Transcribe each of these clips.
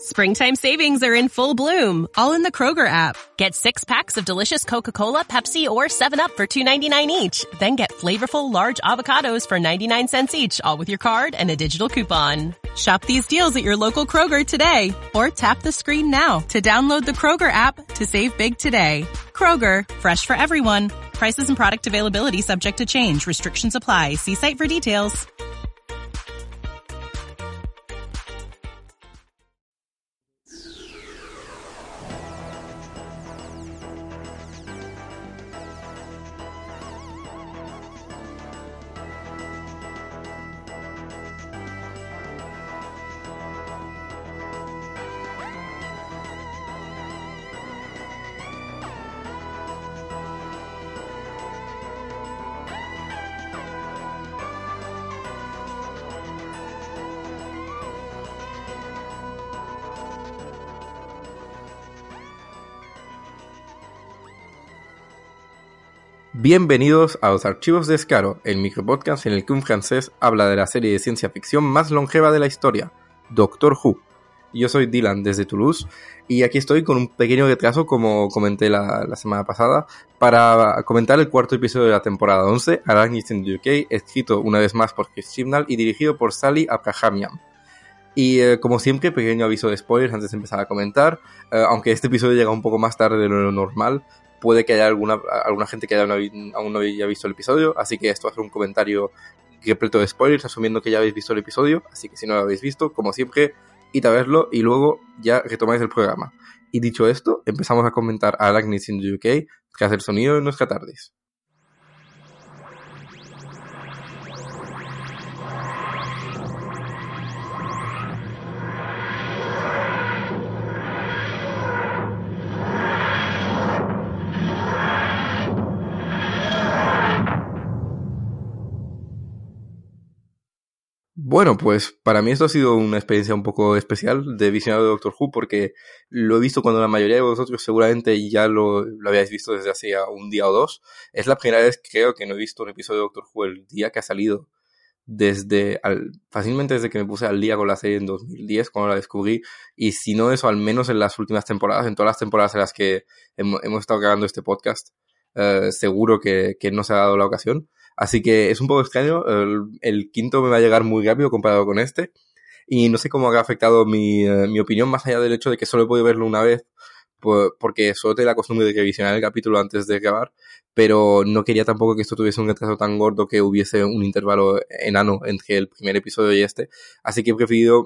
Springtime savings are in full bloom, all in the Kroger app. Get 6 packs of delicious Coca-Cola, Pepsi, or 7-Up for $2.99 each. Then get flavorful large avocados for 99 cents each, all with your card and a digital coupon. Shop these deals at your local Kroger today, or tap the screen now to download the Kroger app to save big today. Kroger, fresh for everyone. Prices and product availability subject to change. Restrictions apply. See site for details. Bienvenidos a los Archivos de Escaro, el micropodcast en el que un francés habla de la serie de ciencia ficción más longeva de la historia, Doctor Who. Yo soy Dylan desde Toulouse y aquí estoy con un pequeño retraso, como comenté la semana pasada, para comentar el cuarto episodio de la temporada 11, Arachnids in the UK, escrito una vez más por Chris Chibnall y dirigido por Sally Abrahamian. Y como siempre, pequeño aviso de spoilers antes de empezar a comentar, aunque este episodio llega un poco más tarde de lo normal. Puede que haya alguna gente que aún no haya visto el episodio, así que esto va a ser un comentario repleto de spoilers, asumiendo que ya habéis visto el episodio, así que si no lo habéis visto, como siempre, id a verlo y luego ya retomáis el programa. Y dicho esto, empezamos a comentar a Arachnids in the UK, tras el sonido de nuestra TARDIS. Bueno, pues para mí esto ha sido una experiencia un poco especial de visionado de Doctor Who, porque lo he visto cuando la mayoría de vosotros seguramente ya lo habíais visto desde hace un día o dos. Es la primera vez, creo, que no he visto un episodio de Doctor Who el día que ha salido, fácilmente desde que me puse al día con la serie en 2010, cuando la descubrí, y si no eso, al menos en las últimas temporadas, en todas las temporadas en las que hemos estado grabando este podcast, seguro que no se ha dado la ocasión. Así que es un poco extraño, el quinto me va a llegar muy rápido comparado con este, y no sé cómo ha afectado mi opinión, más allá del hecho de que solo he podido verlo una vez, porque solo tengo la costumbre de revisionar el capítulo antes de grabar, pero no quería tampoco que esto tuviese un retraso tan gordo que hubiese un intervalo enano entre el primer episodio y este, así que he preferido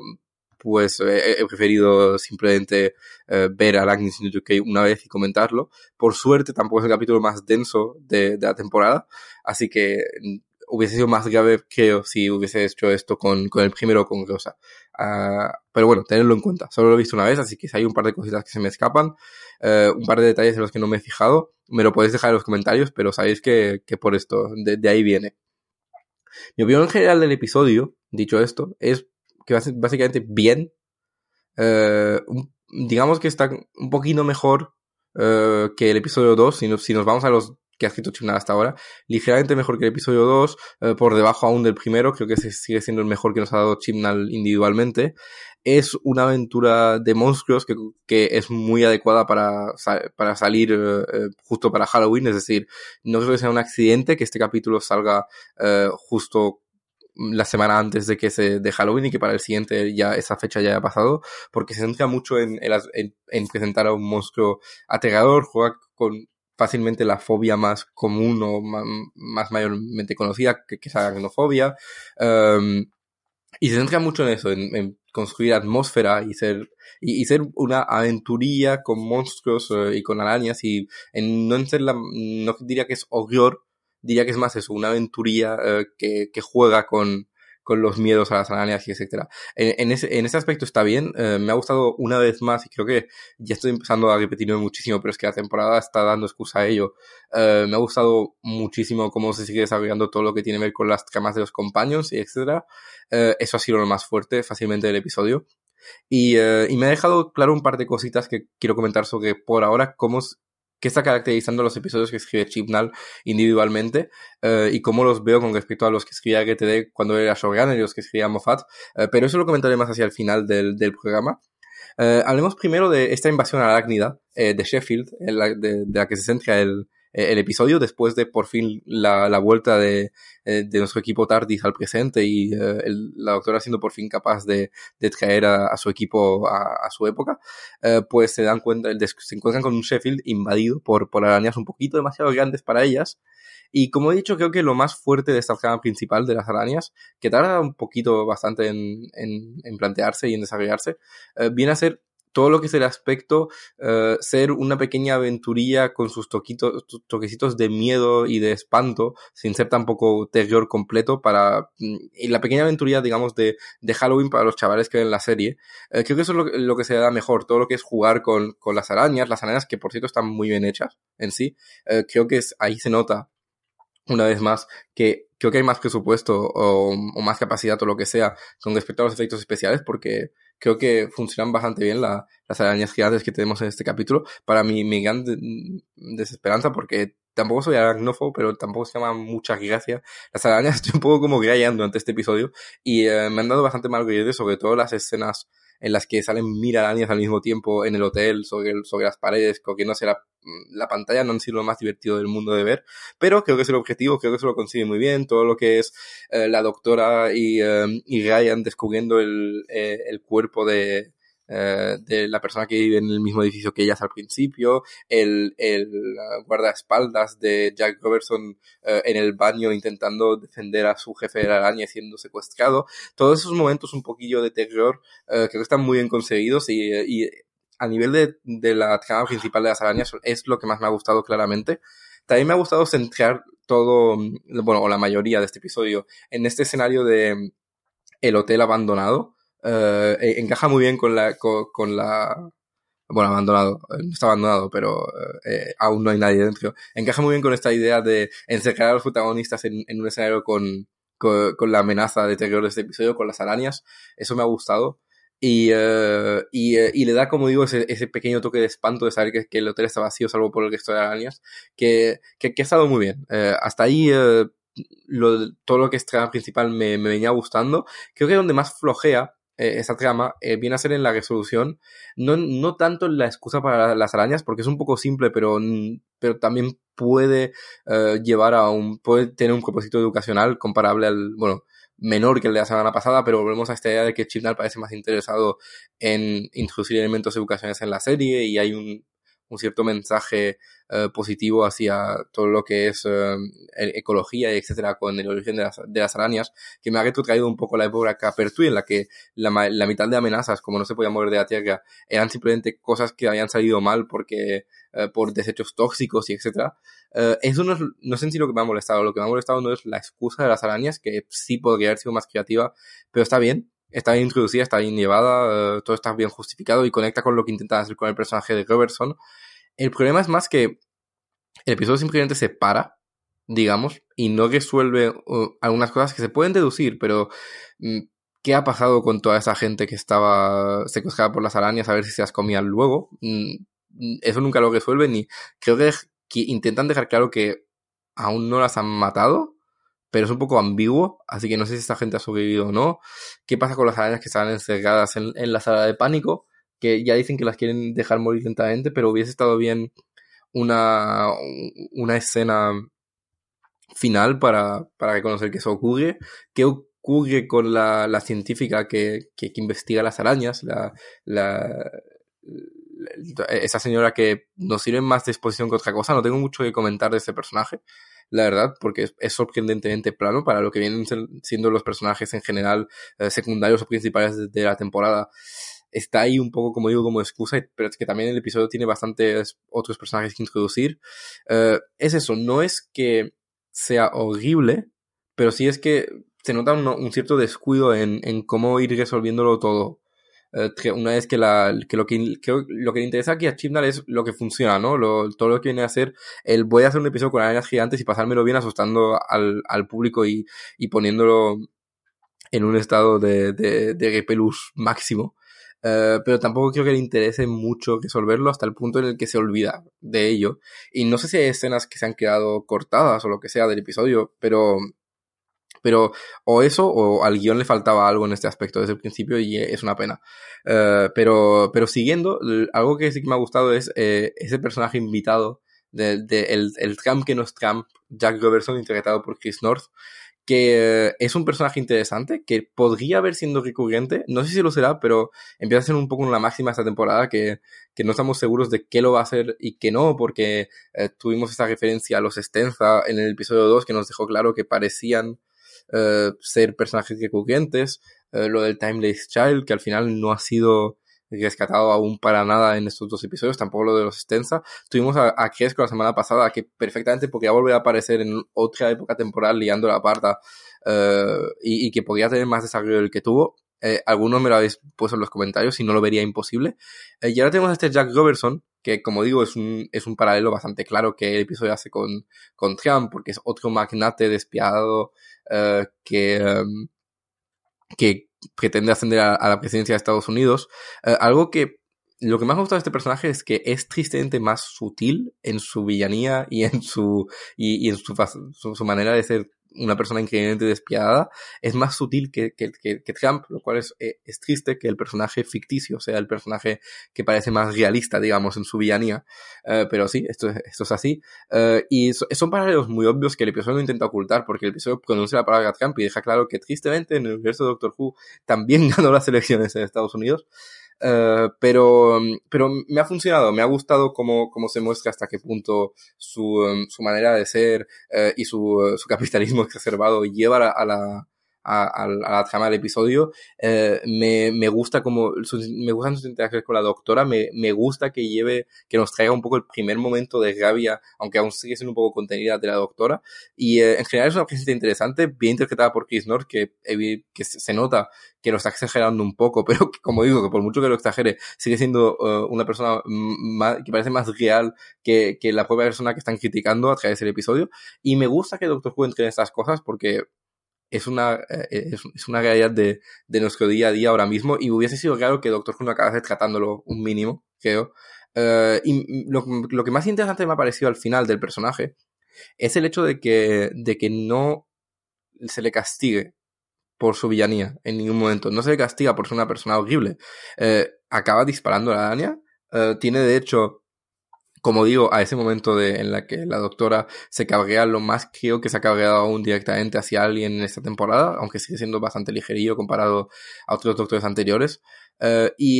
simplemente ver a Arachnids in the UK una vez y comentarlo. Por suerte tampoco es el capítulo más denso de la temporada, así que hubiese sido más grave, creo, si hubiese hecho esto con el primero o con Rosa. Pero bueno, tenedlo en cuenta. Solo lo he visto una vez, así que si hay un par de cositas que se me escapan, un par de detalles en los que no me he fijado, me lo podéis dejar en los comentarios, pero sabéis que por esto, de ahí viene. Mi opinión en general del episodio, dicho esto, es que básicamente bien, digamos que está un poquito mejor que el episodio 2, si nos vamos a los que ha escrito Chibnall hasta ahora, ligeramente mejor que el episodio 2, por debajo aún del primero, creo que sigue siendo el mejor que nos ha dado Chibnall individualmente. Es una aventura de monstruos que es muy adecuada para salir justo para Halloween, es decir, no creo que sea un accidente que este capítulo salga justo la semana antes de Halloween y que para el siguiente ya esa fecha ya haya pasado, porque se centra mucho en presentar a un monstruo aterrador, juega con fácilmente la fobia más común o más mayormente conocida, que es la aracnofobia, y se centra mucho en eso, en construir atmósfera y ser una aventurilla con monstruos y con arañas, y no diría que es horror, diría que es más eso, una aventurilla que juega con los miedos a las arañas y etcétera. En ese aspecto está bien, me ha gustado una vez más, y creo que ya estoy empezando a repetirme muchísimo, pero es que la temporada está dando excusa a ello. Me ha gustado muchísimo cómo se sigue desarrollando todo lo que tiene que ver con las tramas de los companions y etcétera. Eso ha sido lo más fuerte fácilmente del episodio. Y me ha dejado claro un par de cositas que quiero comentar sobre, por ahora, qué está caracterizando los episodios que escribe Chibnall individualmente, y cómo los veo con respecto a los que escribía GTD cuando era showrunner y los que escribía Moffat, pero eso lo comentaré más hacia el final del programa. Hablemos primero de esta invasión arácnida de Sheffield, de la que se centra el episodio, después de por fin la vuelta de nuestro equipo TARDIS al presente y la doctora siendo por fin capaz de traer a su equipo a su época, pues se dan cuenta, se encuentran con un Sheffield invadido por arañas un poquito demasiado grandes para ellas. Y como he dicho, creo que lo más fuerte de esta trama principal de las arañas, que tarda un poquito bastante en plantearse y en desarrollarse, viene a ser todo lo que es el aspecto, ser una pequeña aventurilla con sus toquecitos de miedo y de espanto, sin ser tampoco terror completo, y la pequeña aventurilla, digamos, de Halloween para los chavales que ven la serie. Creo que eso es lo que se da mejor, todo lo que es jugar con las arañas que por cierto están muy bien hechas en sí. Creo que ahí se nota una vez más que creo que hay más presupuesto o más capacidad o lo que sea con respecto a los efectos especiales, porque creo que funcionan bastante bien las arañas gigantes que tenemos en este capítulo. Para mi gran desesperanza, porque tampoco soy aracnófobo, pero tampoco se llama mucha gracia las arañas. Estoy un poco como grayando ante este episodio y me han dado bastante mal rollo, sobre todo las escenas en las que salen 1000 arañas al mismo tiempo en el hotel, sobre las paredes, cogiéndose la pantalla. No han sido lo más divertido del mundo de ver, pero creo que es el objetivo, creo que se lo consigue muy bien. Todo lo que es la doctora y Ryan descubriendo el cuerpo de la persona que vive en el mismo edificio que ellas al principio, el guardaespaldas de Jack Robertson en el baño intentando defender a su jefe de la araña y siendo secuestrado. Todos esos momentos un poquillo de terror creo que están muy bien conseguidos y a nivel de la trama principal de las arañas es lo que más me ha gustado claramente. También me ha gustado centrar todo, bueno, o la mayoría de este episodio en este escenario de el hotel abandonado. Encaja muy bien con la bueno, abandonado, no está abandonado, pero aún no hay nadie dentro. Encaja muy bien con esta idea de encerrar a los protagonistas en un escenario con la amenaza de terror de este episodio, con las arañas. Eso me ha gustado. Y le da, como digo, ese pequeño toque de espanto de saber que el hotel está vacío, salvo por el resto de arañas, que ha estado muy bien. Hasta ahí todo lo que es trama principal me venía gustando. Creo que donde más flojea esa trama viene a ser en la resolución, no tanto en la excusa para las arañas, porque es un poco simple, pero también puede puede tener un propósito educacional comparable bueno, menor que el de la semana pasada, pero volvemos a esta idea de que Chibnall parece más interesado en introducir elementos educacionales en la serie y hay un cierto mensaje positivo hacia todo lo que es ecología y etcétera con el origen de las arañas, que me ha retrotraído un poco la época Capertui, en la que la mitad de amenazas, como no se podía mover de la tierra, eran simplemente cosas que habían salido mal porque por desechos tóxicos y etcétera. Eso no sé en sí lo que me ha molestado. Lo que me ha molestado no es la excusa de las arañas, que sí podría haber sido más creativa, pero está bien introducida, está bien llevada, todo está bien justificado y conecta con lo que intentan hacer con el personaje de Robertson. El problema es más que el episodio simplemente se para, digamos, y no resuelve algunas cosas que se pueden deducir, pero ¿qué ha pasado con toda esa gente que estaba secuestrada por las arañas? A ver si se las comían luego. Eso nunca lo resuelven y creo que intentan dejar claro que aún no las han matado, pero es un poco ambiguo, así que no sé si esta gente ha sobrevivido o no. ¿Qué pasa con las arañas que estaban encerradas en la sala de pánico? Que ya dicen que las quieren dejar morir lentamente, pero hubiese estado bien una escena final para reconocer que eso ocurre. ¿Qué ocurre con la científica que investiga las arañas? Esa señora que nos sirve más de exposición que otra cosa. No tengo mucho que comentar de ese personaje, la verdad, porque es sorprendentemente plano para lo que vienen siendo los personajes en general, secundarios o principales de la temporada. Está ahí un poco, como digo, como excusa, pero es que también el episodio tiene bastantes otros personajes que introducir. Es eso, no es que sea horrible, pero sí es que se nota un cierto descuido en cómo ir resolviéndolo todo. Una vez que lo que le interesa aquí a Chibnall es lo que funciona, ¿no? Todo lo que viene a hacer voy a hacer un episodio con arañas gigantes y pasármelo bien asustando al público y poniéndolo en un estado de repelús máximo. Pero tampoco creo que le interese mucho resolverlo hasta el punto en el que se olvida de ello. Y no sé si hay escenas que se han quedado cortadas o lo que sea del episodio, pero Pero o eso, o al guión le faltaba algo en este aspecto desde el principio y es una pena. Pero siguiendo, algo que sí que me ha gustado es ese personaje invitado el Trump que no es Trump, Jack Robertson, interpretado por Chris North, que es un personaje interesante, que podría haber siendo recurrente, no sé si lo será, pero empieza a ser un poco una máxima esta temporada, que no estamos seguros de qué lo va a hacer y qué no, porque tuvimos esta referencia a los Stenza en el episodio 2, que nos dejó claro que parecían ser personajes recurrentes, lo del Timeless Child, que al final no ha sido rescatado aún para nada en estos dos episodios, tampoco lo de los Stenza. Tuvimos a Kesko la semana pasada, que perfectamente podría volver a aparecer en otra época temporal liando la parta, y que podría tener más desarrollo del que tuvo. Algunos me lo habéis puesto en los comentarios y no lo vería imposible. Y ahora tenemos a este Jack Robertson, que como digo es un paralelo bastante claro que el episodio hace con Trump, porque es otro magnate despiadado que pretende ascender a la presidencia de Estados Unidos. Algo que lo que más me gusta de este personaje es que es tristemente más sutil en su villanía y en su manera de ser una persona increíblemente despiadada. Es más sutil que Trump, lo cual es triste que el personaje ficticio sea el personaje que parece más realista, digamos, en su villanía. Pero sí, esto es así. Y son paralelos muy obvios que el episodio no intenta ocultar, porque el episodio pronuncia la palabra Trump y deja claro que tristemente en el universo de Doctor Who también ganó las elecciones en Estados Unidos. Pero me ha funcionado, me ha gustado cómo se muestra hasta qué punto su manera de ser y su capitalismo exacerbado lleva a la trama del episodio. Me gusta me gustan sus interacciones con la doctora, me gusta que nos traiga un poco el primer momento de rabia, aunque aún sigue siendo un poco contenida, de la doctora, y en general es una presencia interesante, bien interpretada por Chris North, que se nota que lo está exagerando un poco, pero que, como digo, que por mucho que lo exagere, sigue siendo una persona que parece más real que la propia persona que están criticando a través del episodio. Y me gusta que Doctor Who entre en estas cosas, porque es una realidad de nuestro día a día ahora mismo, y hubiese sido claro que Doctor Who no acabase tratándolo un mínimo, creo. Y lo que más interesante me ha parecido al final del personaje es el hecho de que no se le castigue por su villanía en ningún momento. No se le castiga por ser una persona horrible. Acaba disparando a la araña. Tiene, de hecho, como digo, a ese momento en la que la doctora se cabrea, lo más creo que se ha cabreado aún directamente hacia alguien en esta temporada, aunque sigue siendo bastante ligerillo comparado a otros doctores anteriores. Y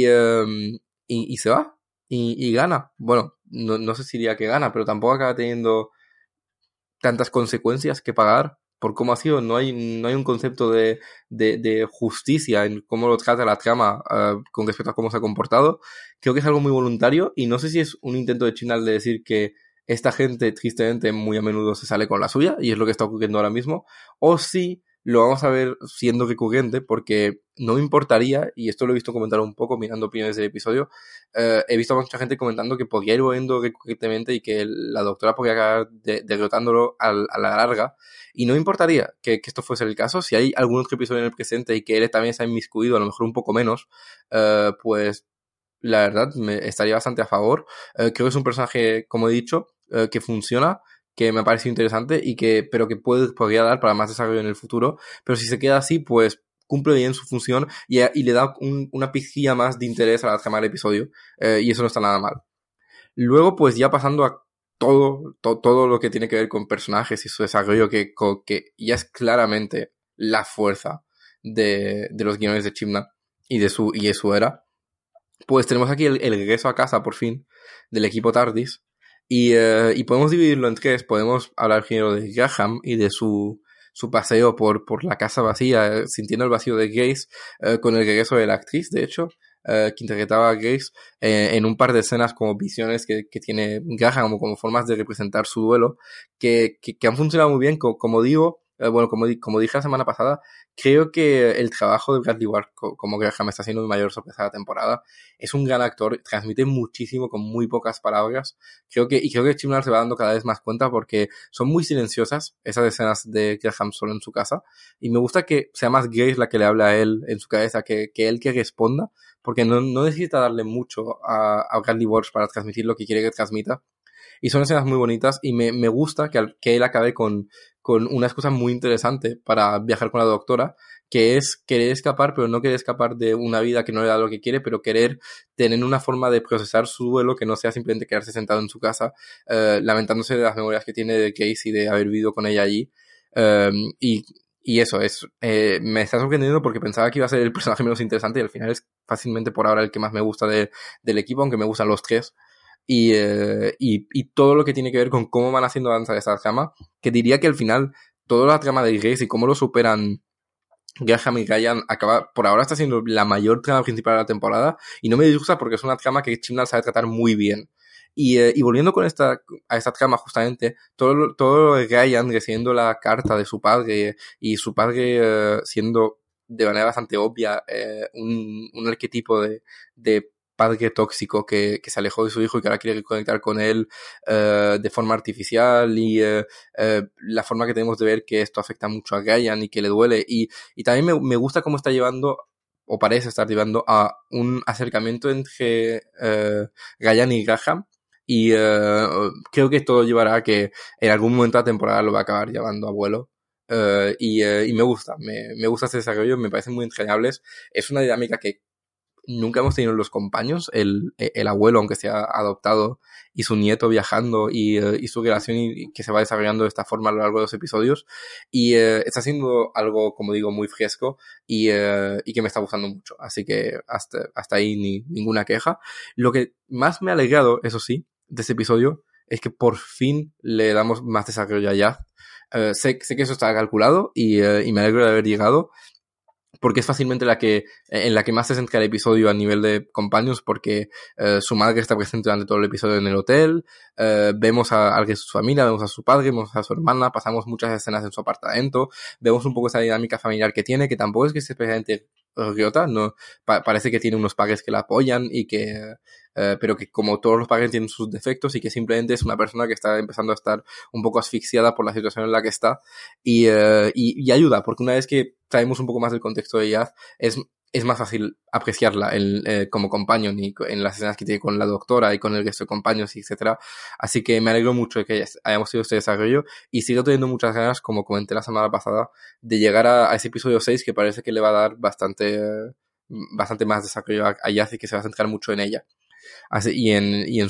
se va. Y gana. Bueno, no sé si diría que gana, pero tampoco acaba teniendo tantas consecuencias que pagar por cómo ha sido. No hay un concepto de justicia en cómo lo trata la trama con respecto a cómo se ha comportado. Creo que es algo muy voluntario, y no sé si es un intento de Chibnall de decir que esta gente tristemente muy a menudo se sale con la suya, y es lo que está ocurriendo ahora mismo, o si lo vamos a ver siendo recurrente, porque no me importaría, y esto lo he visto comentar un poco mirando opiniones del episodio, he visto a mucha gente comentando que podría ir volviendo recurrentemente y que la doctora podría acabar derrotándolo a la larga, y no me importaría que esto fuese el caso. Si hay algún otro episodio en el presente y que él también se ha inmiscuido, a lo mejor un poco menos, pues la verdad estaría bastante a favor. Creo que es un personaje, como he dicho, que funciona, que me ha parecido interesante pero que podría dar para más desarrollo en el futuro. Pero si se queda así, pues cumple bien su función y le da una pizquilla más de interés a la trama del episodio, y eso no está nada mal. Luego, pues ya pasando a todo lo que tiene que ver con personajes y su desarrollo, que ya es claramente la fuerza de los guiones de Chibnall y de su era. Pues tenemos aquí el regreso a casa, por fin, del equipo TARDIS. Y podemos dividirlo en tres. Podemos hablar primero de Graham y de su paseo por la casa vacía, sintiendo el vacío de Grace, con el regreso de la actriz, de hecho, que interpretaba a Grace, en un par de escenas como visiones que tiene Graham, como formas de representar su duelo, que han funcionado muy bien. Como digo, bueno, como dije la semana pasada, creo que el trabajo de Bradley Ward como Graham está siendo mi mayor sorpresa de la temporada. Es un gran actor, transmite muchísimo con muy pocas palabras. Creo que Chibnall se va dando cada vez más cuenta, porque son muy silenciosas esas escenas de Graham solo en su casa, y me gusta que sea más Grace la que le habla a él en su cabeza que él que responda, porque no necesita darle mucho a Bradley Ward para transmitir lo que quiere que transmita. Y son escenas muy bonitas, y me gusta que él acabe con con una excusa muy interesante para viajar con la doctora, que es querer escapar, pero no querer escapar de una vida que no le da lo que quiere, pero querer tener una forma de procesar su duelo que no sea simplemente quedarse sentado en su casa, lamentándose de las memorias que tiene de Casey, de haber vivido con ella allí. Y eso me está sorprendiendo porque pensaba que iba a ser el personaje menos interesante y al final es fácilmente por ahora el que más me gusta del equipo, aunque me gustan los tres. Y todo lo que tiene que ver con cómo van haciendo avanzar esta trama, que diría que al final toda la trama de Grace y cómo lo superan Graham y Ryan por ahora está siendo la mayor trama principal de la temporada, y no me disgusta porque es una trama que Chibnall sabe tratar muy bien. Y volviendo a esta trama justamente, todo lo de Ryan recibiendo la carta de su padre y su padre siendo de manera bastante obvia un arquetipo de padre tóxico que se alejó de su hijo y que ahora quiere conectar con él de forma artificial, y la forma que tenemos de ver que esto afecta mucho a Ryan y que le duele, y también me gusta cómo está llevando, o parece estar llevando, a un acercamiento entre Ryan y Graham, y creo que todo llevará a que en algún momento de la temporada lo va a acabar llevando a vuelo. Y me gusta este desarrollo, me parecen muy entrañables. Es una dinámica que nunca hemos tenido los compañeros, el abuelo, aunque sea adoptado, y su nieto viajando, y su relación y que se va desarrollando de esta forma a lo largo de los episodios, y está siendo algo, como digo, muy fresco, y que me está gustando mucho, así que hasta ahí ninguna queja. Lo que más me ha alegrado, eso sí, de este episodio, es que por fin le damos más desarrollo a Yaz. Sé que eso está calculado, y me alegro de haber llegado, porque es fácilmente en la que más se centra el episodio a nivel de companions, porque su madre está presente durante todo el episodio en el hotel, vemos a alguien de su familia, vemos a su padre, vemos a su hermana, pasamos muchas escenas en su apartamento, vemos un poco esa dinámica familiar que tiene, que tampoco es que esté especialmente riota, no, parece que tiene unos padres que la apoyan y que pero que como todos los padres tienen sus defectos, y que simplemente es una persona que está empezando a estar un poco asfixiada por la situación en la que está, y ayuda, porque una vez que traemos un poco más del contexto de Yaz, es más fácil apreciarla como companion, y en las escenas que tiene con la doctora y con el resto de compañeros, etcétera. Así que me alegro mucho de que hayamos tenido este desarrollo, y sigo teniendo muchas ganas, como comenté la semana pasada, de llegar a ese episodio 6, que parece que le va a dar bastante más desarrollo a Yaz, y que se va a centrar mucho en ella. Así, y en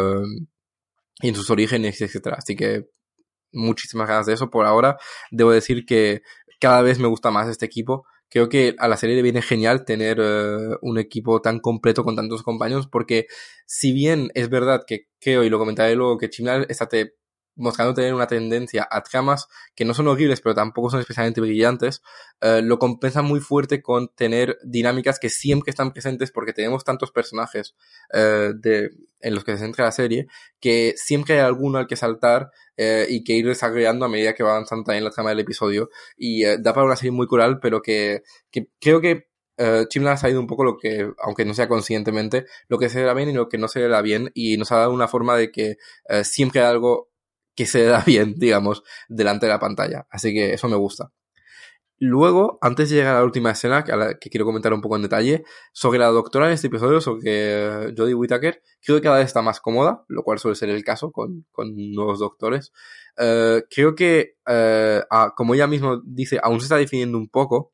sus orígenes, etcétera. Así que muchísimas ganas de eso. Por ahora debo decir que cada vez me gusta más este equipo. Creo que a la serie le viene genial tener un equipo tan completo con tantos compañeros, porque si bien es verdad que creo, y lo comentaré luego, que Chibnall está mostrando tener una tendencia a tramas que no son horribles, pero tampoco son especialmente brillantes, lo compensa muy fuerte con tener dinámicas que siempre están presentes, porque tenemos tantos personajes en los que se centra la serie, que siempre hay alguno al que saltar y que ir desarrollando a medida que va avanzando también la trama del episodio, y da para una serie muy coral, pero que creo que Chibnall ha sabido un poco lo que, aunque no sea conscientemente, lo que se le da bien y lo que no se le da bien, y nos ha dado una forma de que siempre hay algo que se le da bien, digamos, delante de la pantalla. Así que eso me gusta. Luego, antes de llegar a la última escena, que quiero comentar un poco en detalle, sobre la doctora en este episodio, sobre Jodie Whittaker, creo que cada vez está más cómoda, lo cual suele ser el caso con nuevos doctores. Creo que, como ella misma dice, aún se está definiendo un poco.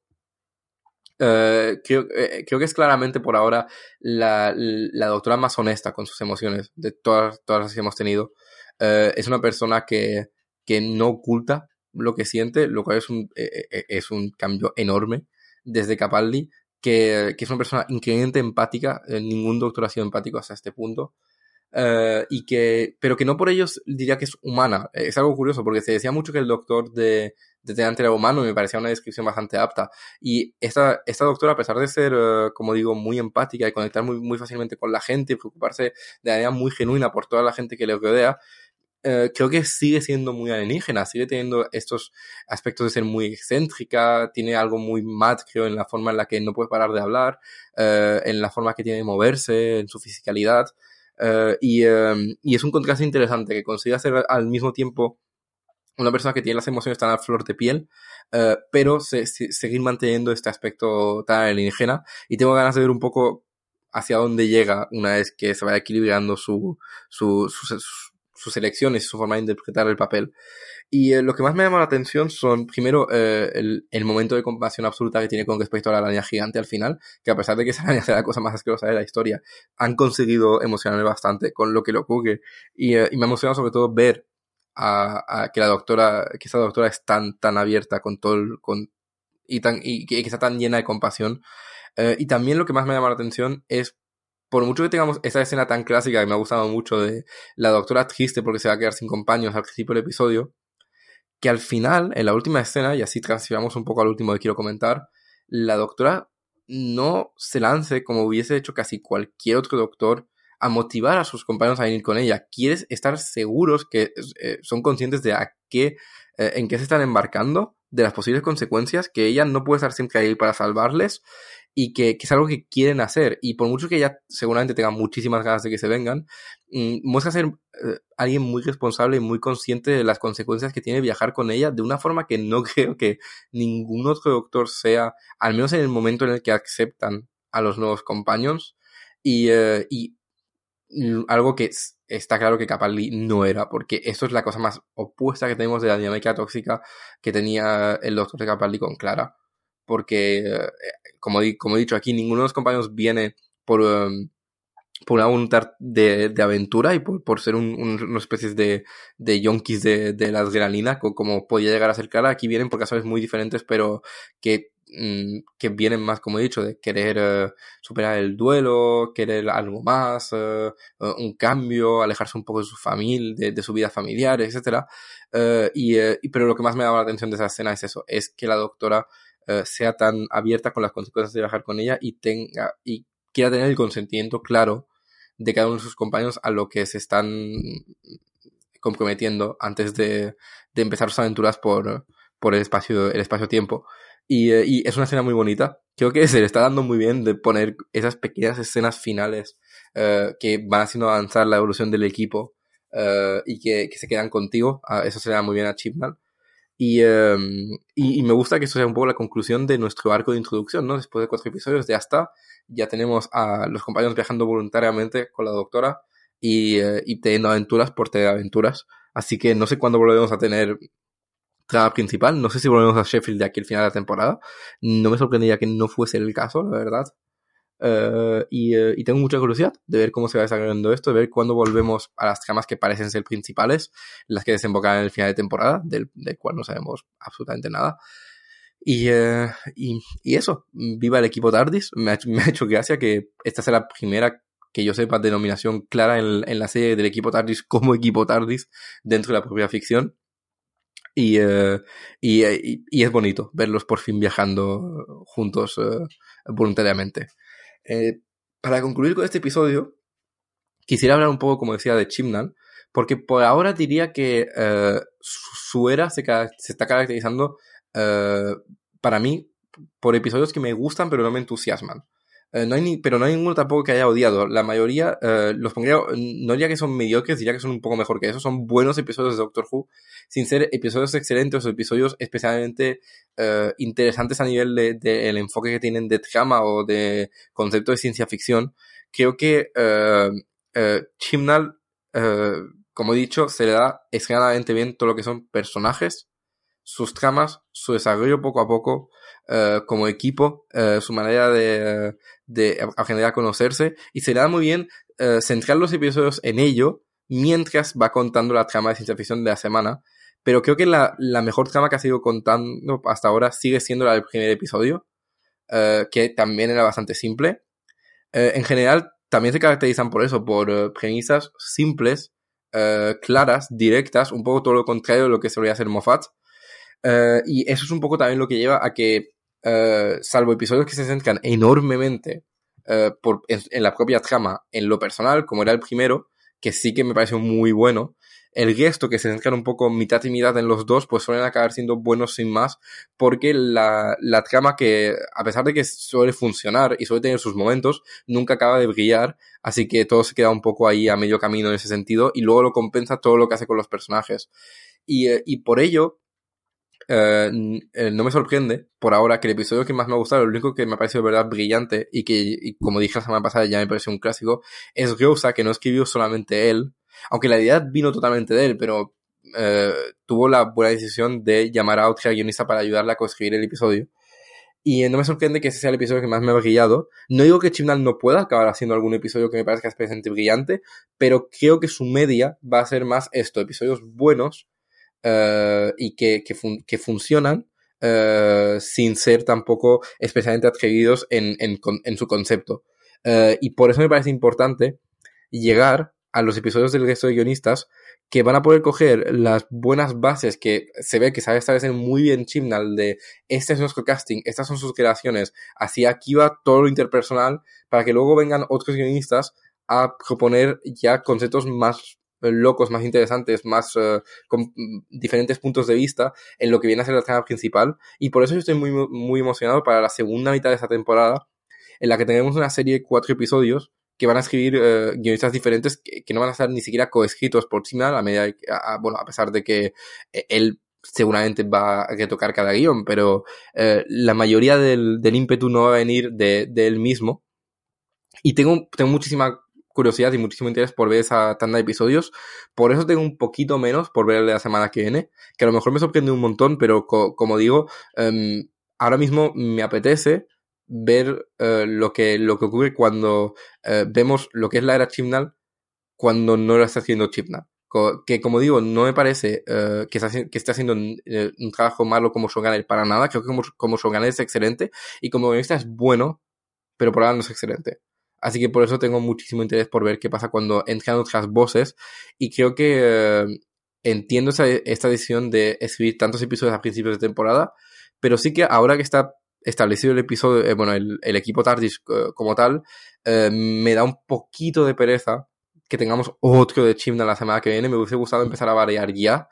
Creo que es claramente por ahora la doctora más honesta con sus emociones de todas las que hemos tenido. Es una persona que no oculta lo que siente, lo cual es un cambio enorme desde Capaldi, que es una persona increíblemente empática. Ningún doctor ha sido empático hasta este punto. Pero que no por ellos diría que es humana. Es algo curioso, porque se decía mucho que el doctor de Tennant era humano, y me parecía una descripción bastante apta. Y esta doctora, a pesar de ser, como digo, muy empática y conectar muy, muy fácilmente con la gente y preocuparse de manera muy genuina por toda la gente que le rodea, creo que sigue siendo muy alienígena, sigue teniendo estos aspectos de ser muy excéntrica, tiene algo muy mad, creo, en la forma en la que no puede parar de hablar, en la forma que tiene de moverse, en su fisicalidad. Y es un contraste interesante, que consigue ser al mismo tiempo una persona que tiene las emociones tan a flor de piel, pero seguir manteniendo este aspecto tan alienígena, y tengo ganas de ver un poco hacia dónde llega una vez que se vaya equilibrando su sus elecciones y su forma de interpretar el papel. Y lo que más me llama la atención son, primero, el momento de compasión absoluta que tiene con respecto a la araña gigante al final, que a pesar de que esa araña sea la cosa más asquerosa de la historia, han conseguido emocionarme bastante con lo que le ocurre. Y me ha emocionado sobre todo ver que que esa doctora es tan abierta con todo y que está tan llena de compasión. Y también lo que más me llama la atención es, por mucho que tengamos esa escena tan clásica que me ha gustado mucho de la doctora triste porque se va a quedar sin compañeros al principio del episodio, que al final, en la última escena, y así transferimos un poco al último que quiero comentar, la doctora no se lance como hubiese hecho casi cualquier otro doctor a motivar a sus compañeros a venir con ella. Quieres estar seguros que son conscientes de en qué se están embarcando, de las posibles consecuencias, que ella no puede estar siempre ahí para salvarles, y que es algo que quieren hacer. Y por mucho que ella seguramente tenga muchísimas ganas de que se vengan, muestra ser alguien muy responsable y muy consciente de las consecuencias que tiene viajar con ella, de una forma que no creo que ningún otro doctor sea, al menos en el momento en el que aceptan a los nuevos companions. Y algo que está claro que Capaldi no era, porque eso es la cosa más opuesta que tenemos de la dinámica tóxica que tenía el doctor de Capaldi con Clara. Porque, como he dicho aquí, ninguno de los compañeros viene por una voluntad de aventura y por ser una especie de yonkis de la adrenalina, como podía llegar a ser Clara. Aquí vienen por razones muy diferentes, pero que vienen más, como he dicho, de querer superar el duelo, querer algo más, un cambio, alejarse un poco de su familia, de su vida familiar, etcétera. Pero lo que más me llama la atención de esa escena es eso, es que la doctora sea tan abierta con las consecuencias de viajar con ella y quiera tener el consentimiento claro de cada uno de sus compañeros a lo que se están comprometiendo antes de empezar sus aventuras por el espacio-tiempo. Y es una escena muy bonita. Creo que se le está dando muy bien de poner esas pequeñas escenas finales que van haciendo avanzar la evolución del equipo y que se quedan contigo. Eso se le da muy bien a Chibnall. Y me gusta que eso sea un poco la conclusión de nuestro arco de introducción, ¿no? Después de 4 episodios, ya tenemos a los compañeros viajando voluntariamente con la doctora y teniendo aventuras por tener aventuras. Así que no sé cuándo volveremos a tener trama principal. No sé si volvemos a Sheffield de aquí al final de la temporada. No me sorprendería que no fuese el caso, la verdad. Y tengo mucha curiosidad de ver cómo se va desarrollando esto, de ver cuándo volvemos a las tramas que parecen ser principales, las que desembocan en el final de temporada, del cual no sabemos absolutamente nada. Y eso, viva el equipo TARDIS. Me ha hecho gracia que esta sea la primera que yo sepa denominación clara en la serie del equipo TARDIS como equipo TARDIS dentro de la propia ficción. Y es bonito verlos por fin viajando juntos voluntariamente. Para concluir con este episodio, quisiera hablar un poco, como decía, de Chibnall, porque por ahora diría que su era se está caracterizando, para mí, por episodios que me gustan pero no me entusiasman. Pero no hay ninguno tampoco que haya odiado. La mayoría los pondría, no diría que son mediocres, diría que son un poco mejor que eso. Son buenos episodios de Doctor Who, sin ser episodios excelentes o episodios especialmente interesantes a nivel el enfoque que tienen de trama o de concepto de ciencia ficción. Creo que Chibnall, como he dicho, se le da extremadamente bien todo lo que son personajes, sus tramas, su desarrollo poco a poco, como equipo, su manera de aprender a conocerse, y se le da muy bien centrar los episodios en ello mientras va contando la trama de ciencia ficción de la semana. Pero creo que la mejor trama que ha sido contando hasta ahora sigue siendo la del primer episodio, que también era bastante simple. En general también se caracterizan por eso, por premisas simples, claras, directas, un poco todo lo contrario de lo que solía hacer Moffat. Y eso es un poco también lo que lleva a que, salvo episodios que se centran enormemente en la propia trama, en lo personal, como era el primero, que sí que me pareció muy bueno, el resto que se centran un poco mitad y mitad en los dos, pues suelen acabar siendo buenos sin más, porque la trama, que a pesar de que suele funcionar y suele tener sus momentos, nunca acaba de brillar, así que todo se queda un poco ahí a medio camino en ese sentido, y luego lo compensa todo lo que hace con los personajes. Y por ello, no me sorprende por ahora que el episodio que más me ha gustado, lo único que me ha parecido de verdad brillante y como dije la semana pasada ya me pareció un clásico, es Ryosa, que no escribió solamente él, Aunque la idea vino totalmente de él, pero tuvo la buena decisión de llamar a otra guionista para ayudarle a coescribir el episodio. Y no me sorprende que ese sea el episodio que más me ha brillado. No digo que Chibnall no pueda acabar haciendo algún episodio que me parezca especialmente brillante, pero creo que su media va a ser más esto, episodios buenos y que funcionan sin ser tampoco especialmente atrevidos en su concepto. Y por eso me parece importante llegar a los episodios del resto de guionistas que van a poder coger las buenas bases que se ve que sabe establecer muy bien Chibnall de este es nuestro casting, estas son sus creaciones, hacia aquí va todo lo interpersonal, para que luego vengan otros guionistas a proponer ya conceptos más locos, más interesantes, más con diferentes puntos de vista en lo que viene a ser la trama principal. Y por eso yo estoy muy emocionado para la segunda mitad de esta temporada, en la que tenemos una serie de 4 episodios que van a escribir guionistas diferentes que no van a estar ni siquiera coescritos por Chibnall a pesar de que él seguramente va a retocar cada guión, pero la mayoría del ímpetu no va a venir de él mismo. Y tengo muchísima curiosidad y muchísimo interés por ver esa tanda de episodios. Por eso tengo un poquito menos por ver la semana que viene, que a lo mejor me sorprende un montón, pero como digo, ahora mismo me apetece ver lo que ocurre cuando vemos lo que es la era Chibnall cuando no lo está haciendo Chibnall. Que como digo, no me parece que esté haciendo un trabajo malo como showrunner para nada. Creo que como showrunner es excelente y como guionista es bueno, pero por ahora no es excelente. Así que por eso tengo muchísimo interés por ver qué pasa cuando entran otras voces, y creo que entiendo esta decisión de escribir tantos episodios a principios de temporada, pero sí que ahora que está establecido el episodio, el equipo TARDIS como tal, me da un poquito de pereza que tengamos otro de Chibnall la semana que viene. Me hubiese gustado empezar a variar ya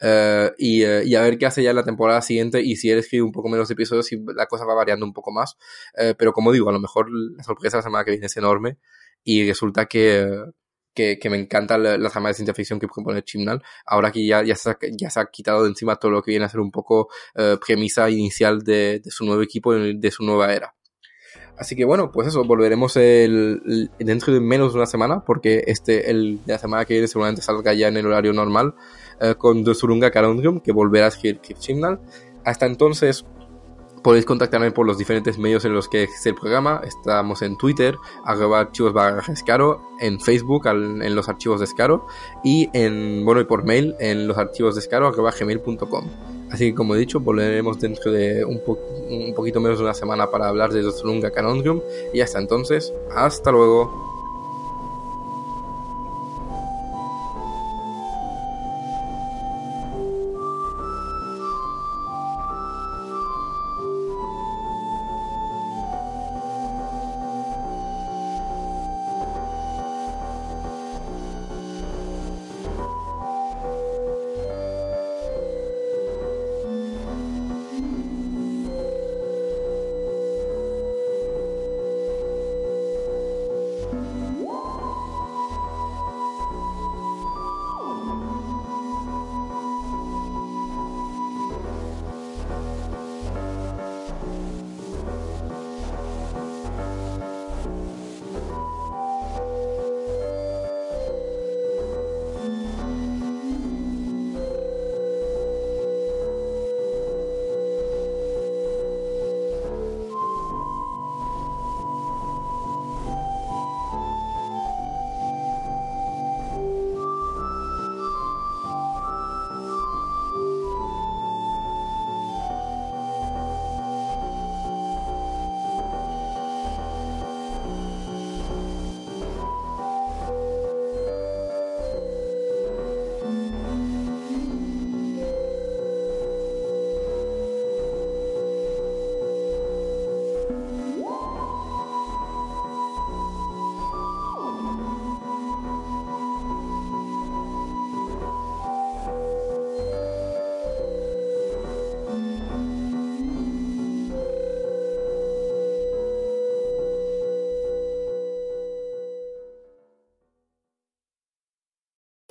y a ver qué hace ya en la temporada siguiente, y si él escribe un poco menos de episodios y la cosa va variando un poco más. Pero como digo, a lo mejor la sorpresa la semana que viene es enorme y resulta que me encanta la trama de ciencia ficción que propone Chibnall, ahora que ya se ha quitado de encima todo lo que viene a ser un poco premisa inicial de su nuevo equipo, de su nueva era. Así que bueno, pues eso, volveremos dentro de menos de una semana, porque el de la semana que viene seguramente salga ya en el horario normal, con Zurunga Carondrium, que volverá a escribir Chibnall. Hasta entonces podéis contactarme por los diferentes medios en los que existe el programa. Estamos en Twitter, @archivos_escaro, en Facebook, en los archivos de Escaro, y y por mail en los archivos de Escaro @gmail.com. Así que, como he dicho, volveremos dentro de un poquito menos de una semana para hablar de Zurunga Carondrium, y hasta entonces, hasta luego.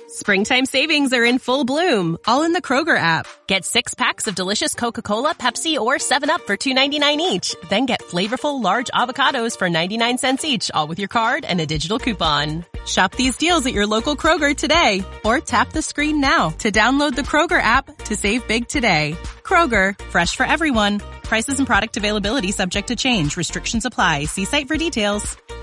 Springtime savings are in full bloom, all in the Kroger app. Get 6 packs of delicious Coca-Cola, Pepsi, or 7-Up for $2.99 each. Then get flavorful large avocados for 99 cents each, all with your card and a digital coupon. Shop these deals at your local Kroger today, or tap the screen now to download the Kroger app to save big today. Kroger, fresh for everyone. Prices and product availability subject to change. Restrictions apply. See site for details.